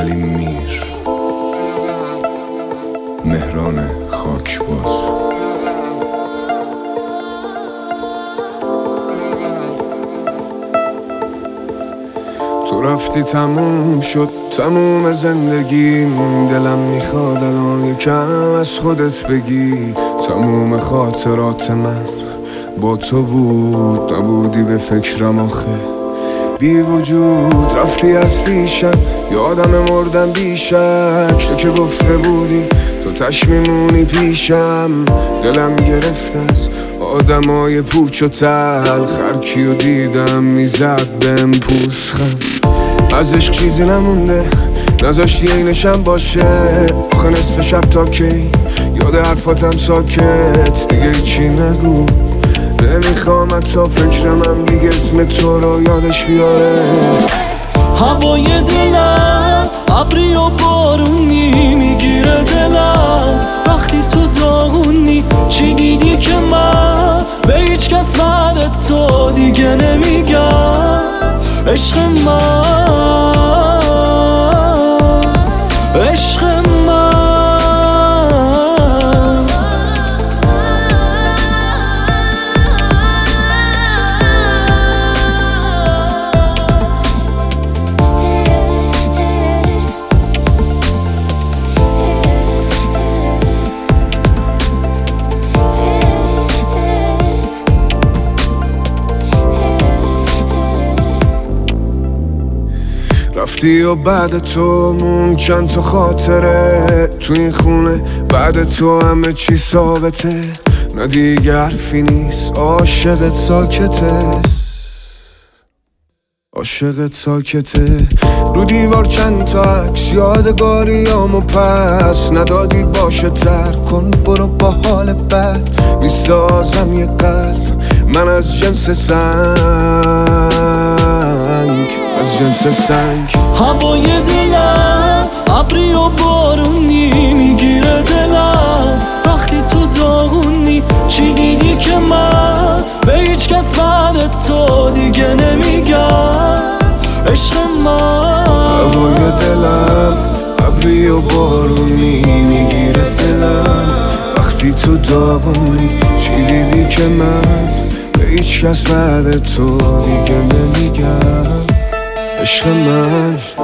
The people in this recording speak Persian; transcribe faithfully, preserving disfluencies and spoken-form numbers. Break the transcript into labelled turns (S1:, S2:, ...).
S1: حلیم میر، مهران خاکباز. تو رفتی تموم شد تموم زندگیم، دلم میخواد الان یکم از خودت بگی. تموم خاطرات من با تو بود، نبودی به فکرم آخه بی وجود. رفتی از پیشم یادم مردم بیشک، تو که گفته بودی تو تش میمونی پیشم. دلم گرفت از آدمای پوچ و تلخ، هر کیو دیدم میزد بهم پوزخند. از عشق چیزی نمونده نذاشتی عینشم باشه، آخه نصف شب تا کی یاد حرفاتم ساکت. دیگه چی نگو نمیخوام حتی فکرمم دیگه اسم تو رو یادش بیاره.
S2: هوای دلم ابری و بارونی میگیره دلم، وقتی تو داغونی چی دیدی که من به هیچ کس بعد تو دیگه نمیگم. عشق من، عشق من.
S1: رفتی و بعد تو مون چند تا خاطره تو این خونه، بعد تو همه چی ثابته. نه دیگه حرفی نیست، عاشقت ساکته، عاشقت ساکته. رو دیوار چند تا عکس یادگاریامو پس ندادی، باشه ترک کن برو با حال بد. میسازم یه قلب من از جنس سنگ، از جنس سنگ.
S2: هوای دلم ابری و بارونی میگیره دلم، وقتی تو داغونی چی دیدی که من به هیچ کس بعد تو دیگه نمیگم. عشق من،
S1: هوای دلم ابری و بارونی میگیره دلم، وقتی تو داغونی چی دیدی که من به هیچ کس بعد تو دیگه نمیگم. عشق من.